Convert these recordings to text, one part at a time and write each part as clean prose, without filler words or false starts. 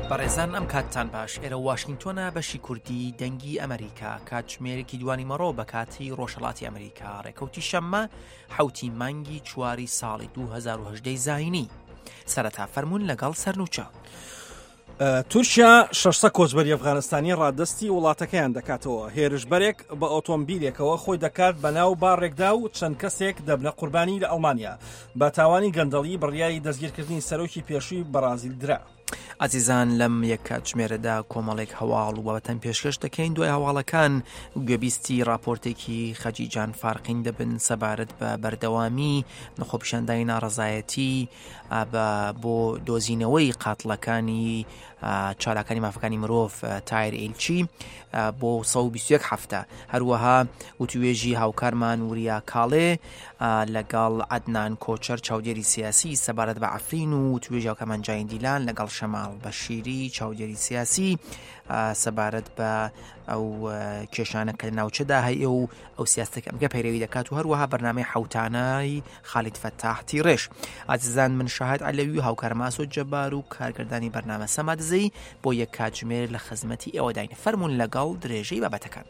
بەڕێزان ئەم کاتتان باش ئێرە واشنگتۆنە بەشی کوردی دەنگی ئەمریکا کاتژمێرێکی دوانی مەڕۆ بە کاتی ڕۆژهەڵاتی ئەمریکا ڕێکەوتی شەممە حوتی مانگی چواری ساڵی 2018 زاینی سەرەتا فەرموون لەگەڵ سەرنوچە. تورکیا 600 کۆچبەری ئەفغانستانی ڕادستی وڵاتەکەیان دەکاتەوە. هێرشبەرێک بە ئۆتۆمبیلێکەوە خۆی دەکات بەناو باڕێکدا و چەند کەسێک دەبنە قوربانی لە ئەڵمانیا بە تاوانی گەندەڵی بڕیاری دەستگیرکردنی سەرۆکی پێشووی بەرازیل درا. ئازیزان لەم یەک کاتژمێرەدا کۆمەڵێک هەواڵ و بابەتەن پێشکەش دەکەین دوای هەواڵەکان گوێبیستی راپۆرتێکی خەجیجان فارقین دەبن سەبارەت بە بەردەوامی نەخۆپیشاندانی ناڕەزایەتی بۆ دۆزینەوەی قاتڵەکانی چالاکانی مافەکانی مرۆڤ تایر ئیلچی بۆ 121 هەفتە. هەروەها وتوێژی هاوکارمان وریا کاڵێ لەگەڵ عەدنان کۆچەر چاودێری سیاسی سەبارەت بە عەفرین و وتوێژی هاوکارمان جاین دیلان لەگەڵ شەماڵ بەشیری چاودێری سیاسی سەبارەت بە ئەو کێشانە کە ناوچەدا هەیە و ئەو سیاستێک ئەمگە پەیرەوی دەکات و هەروەها بەرنامەی حەوتانای خالید فەتاحی ڕێش. ئازیزان من شاهد عەلەوی و هاوکار ماسۆ جەبار و کارگەردانی بەرنامە سەمادزەی بۆ یەک کاتژمێر لە خزمەتی ئێوەداین فەرموون لەگەڵ درێژەی بابەتەکان.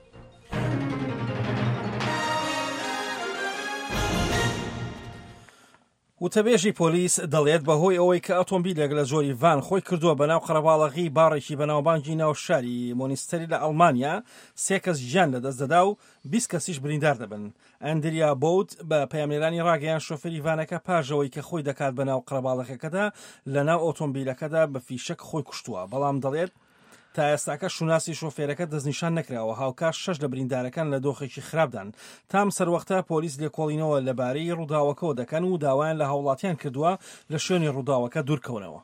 وتەبێژی پۆلیس دەڵێت بەهۆی ئەوەی کە ئۆتۆمبیلێک لە جۆری ڤان خۆی کردووە بەناو قەرەباڵغی باڕێکی بەناوبانگی ناوشاری مۆنیستەری لە ئەڵمانیا 3 کەس گیان لەدەست دەدا و 20 کەسیش بریندار دەبن. ئەندریا بۆوت بە پەیامنێرانی ڕاگەیان شۆفێری ڤانەکە پاژەوەی کە خۆی دەکات بەناو قەرەباڵغەکەدا لەناو ئۆتۆمبیلەکەدا بە فیشەک خۆی کوشتووە، بەڵام دەڵێت تا ئێستاکە شوناسی شۆفێرەکە دەستنیشان نەکراوە. هاوکار 6 لە بریندارەکان لە دۆخێکی خراپدان. تام سەروەختە پۆلیس لێکۆڵینەوە لەبارەی ڕووداوەکەەوە دەکەن و داوایان لە هاوڵاتیان کردووە لە شوێنی ڕووداوەکە دوورکەونەوە.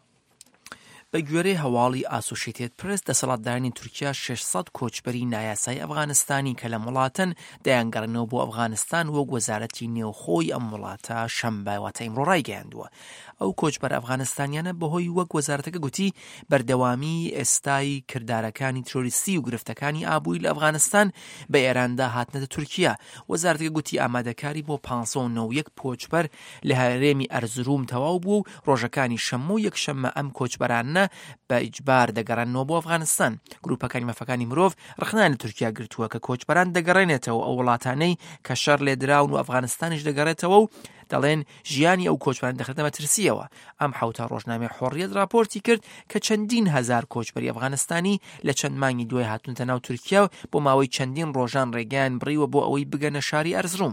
بە گوێرەی هەواڵی ئاسۆشیێتد پرس دەسەڵاتدارانی تورکیا 600 کۆچبەری نایاسای ئەفغانستانی کە لە وڵاتن دەیانگەڕنەوە بۆ ئەفغانستان وەک وەزارەتی نێوخۆی ئەم وڵاتە شەمبە واتە ئیمڕۆ ڕایگەیاندووە. ئەو کۆچبەر ئەفغانستانیانە بەهۆی وەک وەزارەتەکە گوتی بەردەوامی ئێستای کردارەکانی ترۆریستی و گرفتەکانی ئابووری لە ئەفغانستان بە ئێراندا هاتنەتە تورکیا. وەزارەتەکە گوتی ئامادەکاری بۆ 591 کۆچبەر لە هەرێمی ئەرزروم تەواو بوو و ڕۆژەکانی شەممە و یەکشەممە ئەم کۆچبەرانە بە ئیجبار دەگەڕێنەوە بۆ ئەفغانستان. گروپەکانی مەفەکانی مرۆڤ ڕخنان لە تورکیا گرتووە کە کۆچبەران دەگەڕێنێتەوە ئەو وڵاتانەی کە شەڕ لێدراون و ئەفغانستانیش دەگەڕێتەوە و دەڵێن ژیانی ئەو کۆچبەران دەخرێتە مەترسیەوە. ئەم حوتە ڕۆژنامەی حۆڕیەت راپۆرتی کرد کە چەندین هەزار کۆچبەری ئەفغانستانی لە چەند مانگی دوای هاتوونتە ناو تورکیا و بۆ ماوەی چەندین ڕۆژان ڕێگەیان بڕیوە بۆ ئەوەی بگەنە شاری ئەرزروم.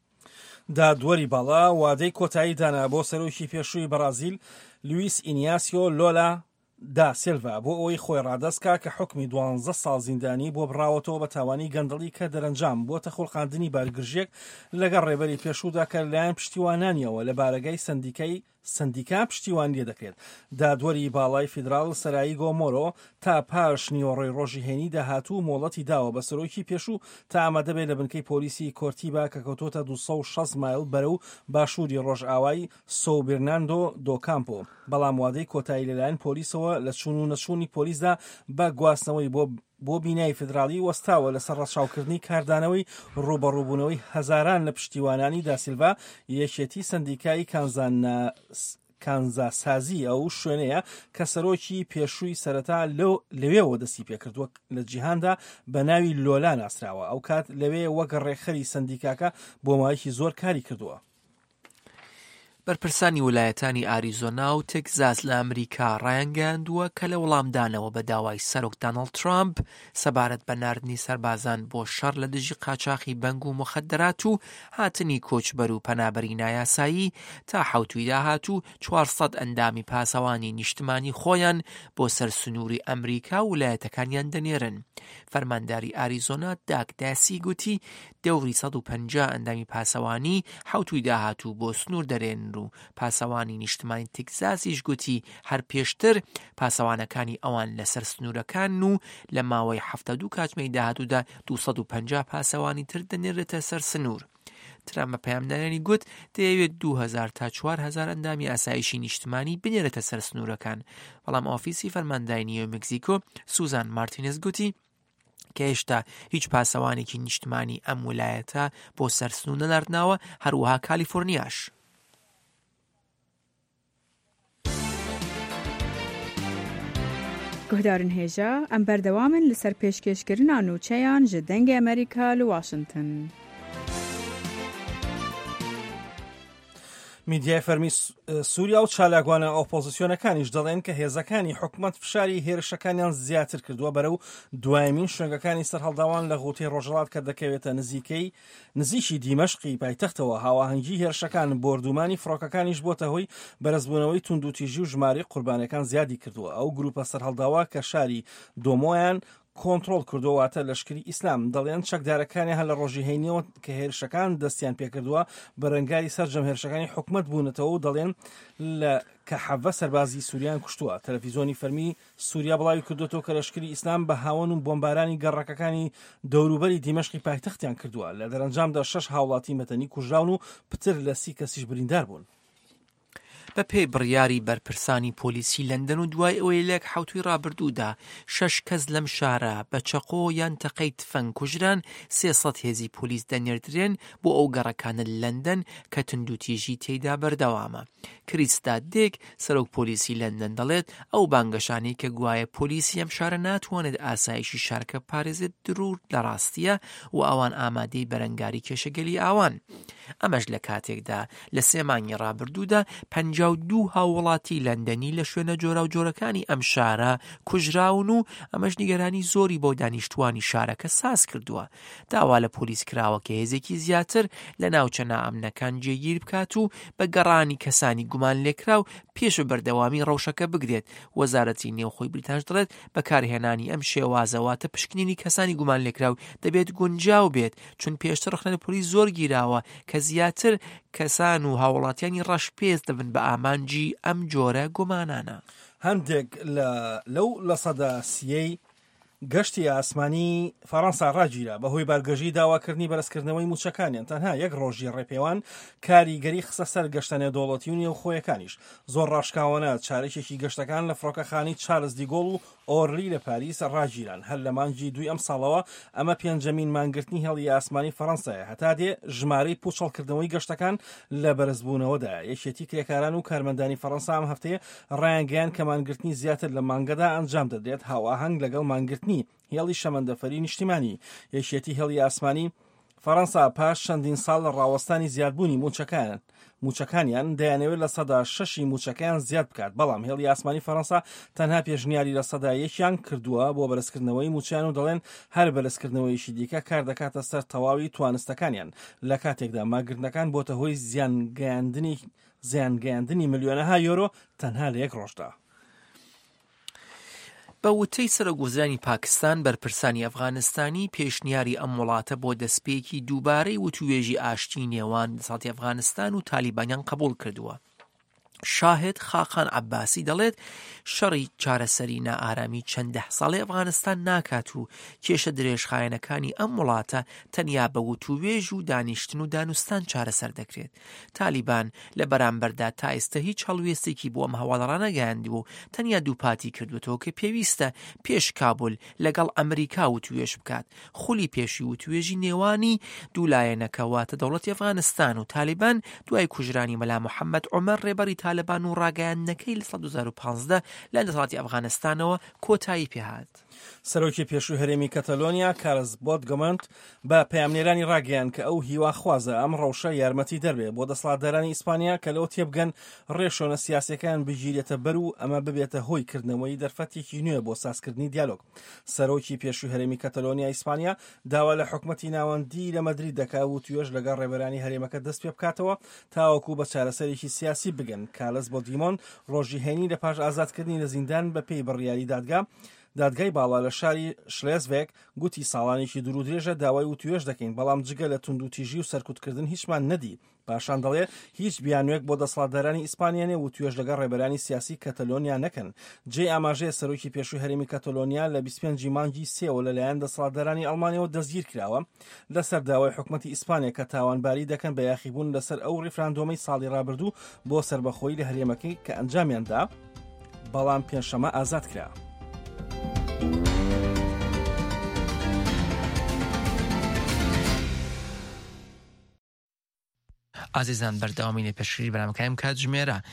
دادوەری باڵا وادەی کۆتایی دانا بۆ سەرۆکی پێشووی بەرازیل لوئیس ئینیاسیۆ لۆلا دا سیلڤا بۆ ئەوەی خۆی ڕادەستکا کە حکمی 12 ساڵ زیندانی بۆ بڕاوەتەوە بە تاوانی گەندەڵی کە دەرەنجام بۆتە خۆڵقاندنی بارگرژێک لەگەڵ ڕێبەری پێشوودا کە لەلایەن پشتیوانانیەوە لە بارگای سندیکا پشتیوان لێ دەکرێت. دادوەری باڵای فیدرال سەرایی گۆمۆرۆ تا پاش نیوەڕۆی ڕۆژی هێنی داهاتوو مۆڵەتی داوە بە سەرۆکی پێشوو تا ئامادەبێت لە بنکەی پۆلیسی کۆرتیبا کە کەوتۆتە 260 مایل بەرەو باشووری ڕۆژئاوای سۆ بێرناندۆ دۆ کامپۆ. بەڵام وادەی کۆتایی لەلایەن پۆلیسەوە لە چوون و نەچوونی پۆلیسدا بە گواستنەوەی بۆ بینای فدرالی وەستاوە لەسەر ڕەچاوکردنی کاردانەوەی ڕوبەڕووبوونەوەی هەزاران لە پشتیوانانی داسیلڤا یەکێتی سندیکای کانزاسازی ئەو شوێنەیە کە سەرۆکی پێشووی سەرەتا لەوێەوە دەستی پێکردووە لە جیهاندا بە ناوی لۆلا ناسراوە. ئەو کات لەوێ وەک ڕێخەری سندیکاکە بۆ ماوەیەکی زۆر کاری کردووە. بەرپرسانی ویلایەتانی ئاریزۆنا و تێکزاس لە ئەمریکا ڕایانگەیاندووە کە لە وەڵامدانەوە بە داوای سەرۆک دۆناڵد ترامپ سەبارەت بە ناردنی سەربازان بۆ شەڕ لە دژی قاچاقی بەنگ و مخدرات و هاتنی کۆچبەر و پەنابەری نایاسایی تا حوتوی داهاتوو 400 ئەندامی پاسەوانی نیشتمانی خۆیان بۆ سەر سنووری ئەمریکا و ویلایەتەکانیان دەنێرن. فەرمانداری ئاریزۆنا داگ داسی گوتی دەوری 150 ئەندامی پاسەوانی حوتوی داهاتوو بۆ سنوور دەرێن و پاسەوانی نیشتمانی تێکزاسیش گوتی هەر پێشتر پاسەوانەکانی ئەوان لەسەر سنوورەکان و لە ماوەی 72 کاتژمێری داهاتوودا 250 پاسەوانی تر دەنێرێتە سەر سنوور. ترامپ پەیامدارانی گوت دەیەوێت 2000 تا 4000 ئەندامی ئاسایشی نیشتمانی بنێرێتە سەر سنوورەکان. بەڵام ئۆفیسی فەرمانداری نیو مکزیکۆ سوزان مارتینز گوتی کە هێشتا هیچ پاسەوانێکی نیشتمانی ئەم ویلایەتە بۆ سەر سنوور نەناردناوە، هەروەها کالیفۆرنیاش. گهدارن هێژە ئەم بەردەوامن لەسەر پێشکەشکردنا نوچەیان ji dengê Amerîka li Washington. میدیای فەرمی سووریا و چالاکوانە ئۆپۆزیسیۆنەکانیش دەڵێن کە هێزەکانی حکوومەت فشاری هێرشەکانیان زیاتر کردووە بەرەو دوایمین شوێنگەکانی سەرهەڵداوان لە غوتەی ڕۆژهەڵات کە دەکەوێتە نزیکی دیمەشقی پایتەختەوە. هاواهەنگی هێرشەکان بردومانی فڕۆکەکانیش بۆتە هۆی بەرزبوونەوەی توندوتیژی و ژماری قوربانەکان زیادی کردووە. ئەو گروپە سەرهەڵداوا کە شاری دۆمۆیان کۆنتڕۆڵ کردوواتە لەشکری ئیسلام دەڵێن چەکدارەکانی هەر لە ڕۆژی هەینیەوە کە هێرشەکان دەستیان پێکردووە بەرەنگاری سەرجەم هێرشەکانی حکومەت بوونەتەوە و دەڵێن کە 7 سەربازی سووریان کوشتووە. تەلەڤیزۆنی فەرمی سووریا بڵاوی کردوەوە کە لەشکری ئیسلام بە هاون و بۆمبارانی گەڕەکەکانی دەوروبەری دیمەشقی پایتەختیان کردووە. لە دەرەنجامدا 6 هاوڵاتی مەتەنی کوژراون و پتر لە 30 کەسیش بریندار بوون. بە پێی بڕیاری بەرپرسانی پۆلیسی لەندەن و دوای ئەوەی لەک حوتوی ڕابردوودا 6 کەس لەم شارە بە چەقۆ یان تەقەی تفەنگ کوژران 300 هێزی پۆلیس دەنێردرێن بۆ ئەو گەڕەکانە لەندەن کە توندوتیژی تێیدا بەردەوامە. کریستا دێک سەرۆک پۆلیسی لەندەن دەڵێت ئەو بانگەشانی کە گوایە پۆلیسی ئەم شارە ناتوانێت ئاسایشی شارکە پارێزێت درور لە ڕاستیە و ئەوان ئامادەی بەرەنگاری کێشەگەلی ئاوان. ئەمەش لە کاتێکدا لە 3 مانگی ڕابردوودا 52 هاوڵاتی لەندەنی لە شوێنە جۆرا و جۆرەکانی ئەم شارە کوژراون و ئەمەش نیگەرانی زۆری بۆ دانیشتوانی شارەکە ساز کردووە. داوا لە پۆلیس کراوە کە هێزێکی زیاتر لە ناوچە نائەمنەکان جێگیر بکات و بە گەڕانی کەسانی گومان لێکرا و پێش بەردەوامی ڕەوشەکە بگرێت. وەزارەتی نێوخۆی بریتانش دەڵێت بەکارهێنانی ئەم شێوازەواتە پشکنینی کەسانی گومان لێکراو دەبێت گونجاو بێت چون پێشتر ڕخنە پۆلیس زۆر گیراوە کە زیاتر کەسان و هاوڵاتیانی ڕەشپێز دەبن بە ئامانجی ئەم جۆرە گومانانە. هەندێک لە سەدا سیەی گەشتی ئاسمانی فەڕەنسا ڕاگیرا بەهۆی بارگەژی داواکردنی بەرزکردنەوەی موچەکانیان. تەنها یەک ڕۆژی ڕێپێوان کاریگەری خستە سەر گەشتە نێودەوڵەتی و نێوخۆیەکانیش. زۆر ڕاشکاوانە چارەکێکی گەشتەکان لە فڕۆکەخانی چارلز دیگۆڵ و ئۆرلی لە پاریس ڕاگیران. هەر لە مانگی 2 ئەم ساڵەوە ئەمە 5مین مانگرتنی هێڵی ئاسمانی فەڕەنسایە. هەتا دێ ژمارەی پوچەڵکردنەوەی گەشتەکان لە بەرزبوونەوەدا. یەکێتی کرێکاران و کارمەندانی فەڕەنسا ئەم هەفتەیە ڕایانگەیان کە مانگرتنی زیاتر لە مانگەدا ئەنجام دەدرێت هاواهەنگ لەگەڵ مانگرتنی هێڵی شەمەندەفەری نیشتیمانی. یەکێتی هێڵی ئاسمانی فەڕەنسا پاش چەندین ساڵ لە ڕاوەستانی زیادبوونی موچەکانیان دەیانەوێت لە سەدا 6 موچەکەیان زیاد بکات. بەڵام هێڵی ئاسمانی فەڕەنسا تەنها پێشنیاری لە سەدا 1 کردووە بۆ بەرزکردنەوەی موچیان و دەڵێن هەر بەرزکردنەوەیشی دیکە کار دەکاتە سەر تەواوی توانستەکانیان. لە کاتێکدا ماگرتنەکان بۆتە هۆی زیانگەیاندنی ملیۆنەها یۆرۆ تەنها لە 1 ڕۆژدا. بە وتەی سەرۆکوەزیرانی پاکستان بەرپرسانی ئەفغانستانی پێشنیاری ئەم وڵاتە بۆ دەستپێکی دووبارەی وتوێژی ئاشتی نێوان دەسەڵاتی ئەفغانستان و تالیبانیان قبول کردووە. شاهد خاقان عباسی دەڵێت شەڕی چارەسەری نائارامی چەند 10 ساڵی ئەفغانستان ناکات و کێشە درێژخایەنەکانی ئەم وڵاتە تەنیا بە وتوێژ و دانیشتن و دانوستان چارەسەر دەکرێت. تالیبان لە بەرامبەردا تا ئێستا هیچ هەڵوێستێکی بۆ ئەم هەواڵەڕانە گەیاندووە و تەنیا دووپاتی کردوێتەوە کە پێویستە پێش کابل لەگەڵ ئەمریکا وتوێژ بکات. خولی پێشی وتوێژی نێوانی دوولایەنەکە واتە دەوڵەتی ئەفغانستان و تالیبان دوای کوژرانی مەلا محەممەد عومەر ڕێبەری تالبان و ڕاگەیاندنەکەی لە 2015 لە دەسەڵاتی ئەفغانستانەوە کۆتایی پێهات. سەرۆکی پێشووی هەرێمی کەتەلۆنیا کارلز بۆتگەمەنت بە پەیامنێرانی ڕاگەیان کە ئەو هیواخوازە ئەم ڕەوشە یارمەتی دەربێت بۆ دەسەڵاتدارانی ئیسپانیا کە لەوە تێبگەن ڕێشۆنە سیاسیەکان بگیرێتە بەر و ئەمە ببێتە هۆی کردنەوەی دەرفەتێکی نوێ بۆ سازکردنی دیالۆگ. سەرۆکی پێشووی هەرێمی کەتەلۆنیا ئیسپانیا داوا لە حکومەتی ناوەندی لە مەدرید دەکات و توێژ لەگەڵ ڕێبەرانی هەرێمەکە دەست پێ بکاتەوە تاوەکو بە چارەسەرێکی سیاسی بگەن. کارلز بۆتگەمەنت ڕۆژی هەینی لە پاش ئازادکردنی لە زیندان بە پێی بڕیاری دادگای باڵا لە شاری شلێزڤێگ گوتی ساڵانێکی دوور و درێژە داوای وتوێژ دەکەین بەڵام جگە لە توندوتیژی و سەرکوتکردن هیچمان نەدی. پاشان دەڵێ هیچ بیانوێک بۆ دەسەڵاتدارانی ئیسپانیانێ وتوێژ لەگەڵ ڕێبەرانی سیاسی کەتەلۆنیا نەکەن. جێ ئاماژەیە سەرۆکی پێشووی هەرێمی کەتەلۆنیا لە 25 مانگی سێوە لەلایەن دەسەڵاتدارانی ئەڵمانیەوە دەستگیر کراوە لەسەر داوای حکومەتی ئیسپانیا کە تاوانباری دەکەن بە یاخیبوون لەسەر ئەو ڕیفراندۆمەی ساڵی ڕابردوو بۆ سەربەخۆیی لە هەرێمەکەی کە ئەنجامیاندا بەڵام پێنجشەمە ئازاد کرا. ئازیزان بەردەوامینە پێشری بەرامەکەیم کاتژمێرە